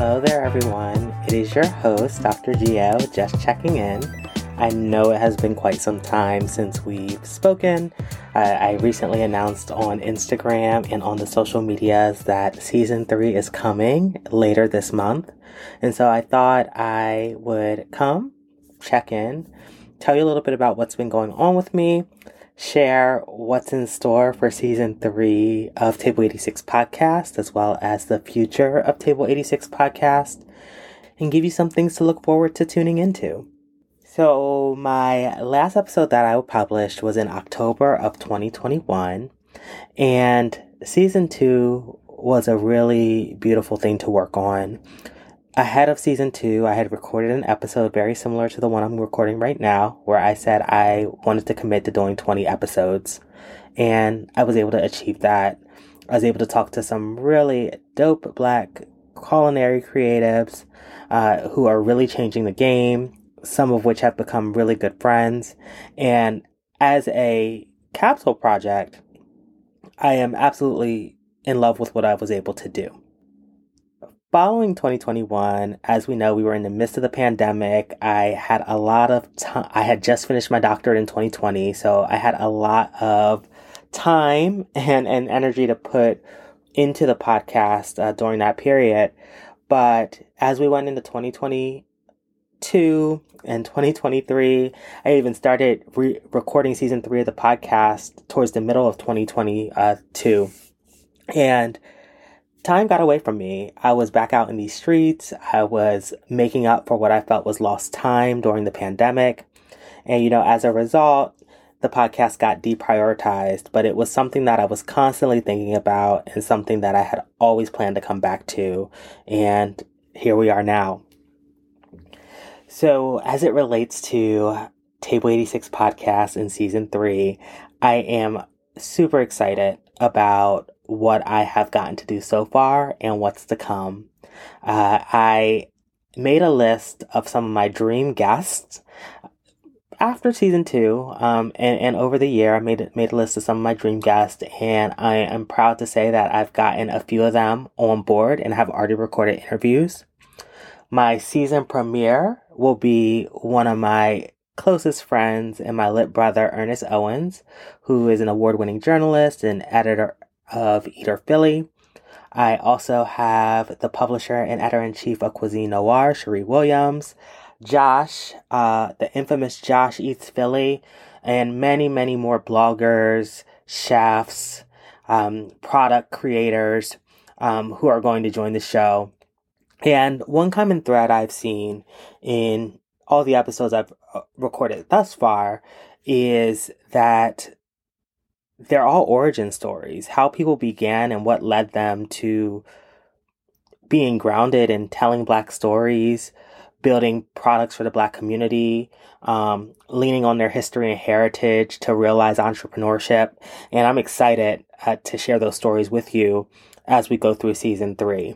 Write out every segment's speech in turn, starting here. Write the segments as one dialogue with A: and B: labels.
A: Hello there, everyone. It is your host, Dr. Gio, just checking in. I know it has been quite some time since we've spoken. I recently announced on Instagram and on the social medias that season 3 is coming later this month. And so I thought I would come, check in, tell you a little bit about what's been going on with me, share what's in store for season 3 of Table 86 podcast, as well as the future of Table 86 podcast, and give you some things to look forward to tuning into. So my last episode that I published was in October of 2021, and season 2 was a really beautiful thing to work on. Ahead of season 2, I had recorded an episode very similar to the one I'm recording right now, where I said I wanted to commit to doing 20 episodes, and I was able to achieve that. I was able to talk to some really dope Black culinary creatives who are really changing the game, some of which have become really good friends. And as a capsule project, I am absolutely in love with what I was able to do. Following 2021, as we know, we were in the midst of the pandemic. I had a lot of time. I had just finished my doctorate in 2020, so I had a lot of time and energy to put into the podcast during that period. But as we went into 2022 and 2023, I even started recording season 3 of the podcast towards the middle of 2022. And time got away from me. I was back out in these streets. I was making up for what I felt was lost time during the pandemic. And, as a result, the podcast got deprioritized, but it was something that I was constantly thinking about and something that I had always planned to come back to. And here we are now. So as it relates to Table 86 podcast in season 3, I am super excited about what I have gotten to do so far and what's to come. I made a list of some of my dream guests after season 2, and over the year, I made a list of some of my dream guests, and I am proud to say that I've gotten a few of them on board and have already recorded interviews. My season premiere will be one of my closest friends and my lit brother, Ernest Owens, who is an award-winning journalist and editor of Eater Philly. I also have the publisher and editor-in-chief of Cuisine Noir, Cherie Williams, Josh, the infamous Josh Eats Philly, and many, many more bloggers, chefs, product creators who are going to join the show. And one common thread I've seen in all the episodes I've recorded thus far is that they're all origin stories, how people began and what led them to being grounded in telling Black stories, building products for the Black community, leaning on their history and heritage to realize entrepreneurship. And I'm excited to share those stories with you as we go through season 3.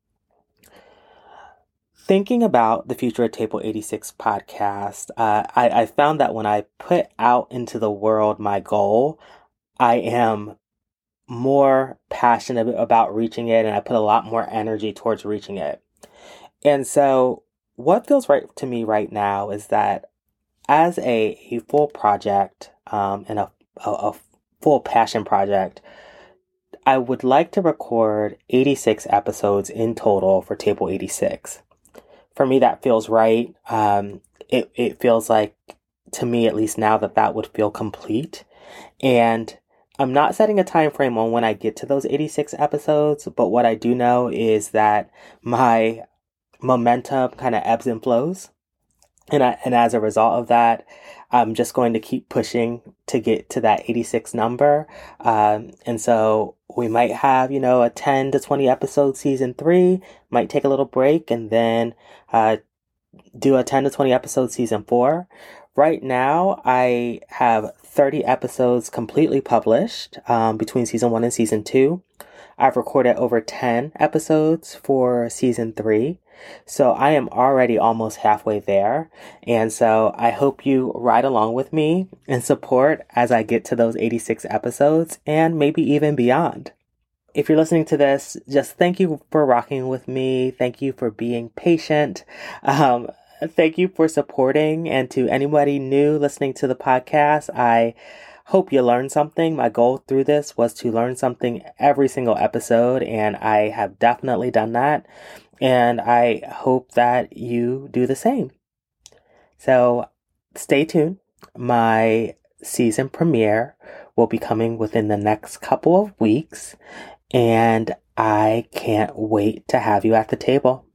A: Thinking about the future of Table 86 podcast, I found that when I put out into the world my goal, I am more passionate about reaching it, and I put a lot more energy towards reaching it. And so what feels right to me right now is that as a full project and a full passion project, I would like to record 86 episodes in total for Table 86. For me, that feels right. It feels like, to me at least now, that would feel complete. And I'm not setting a time frame on when I get to those 86 episodes, but what I do know is that my momentum kind of ebbs and flows. And as a result of that, I'm just going to keep pushing to get to that 86 number. And so we might have, a 10 to 20 episode season 3, might take a little break, and then do a 10 to 20 episode season 4. Right now, I have 30 episodes completely published between season 1 and season 2. I've recorded over 10 episodes for season 3. So I am already almost halfway there. And so I hope you ride along with me and support as I get to those 86 episodes and maybe even beyond. if you're listening to this, just thank you for rocking with me. Thank you for being patient. Thank you for supporting. And to anybody new listening to the podcast, I hope you learned something. My goal through this was to learn something every single episode, and I have definitely done that. And I hope that you do the same. So stay tuned. My season premiere will be coming within the next couple of weeks, and I can't wait to have you at the table.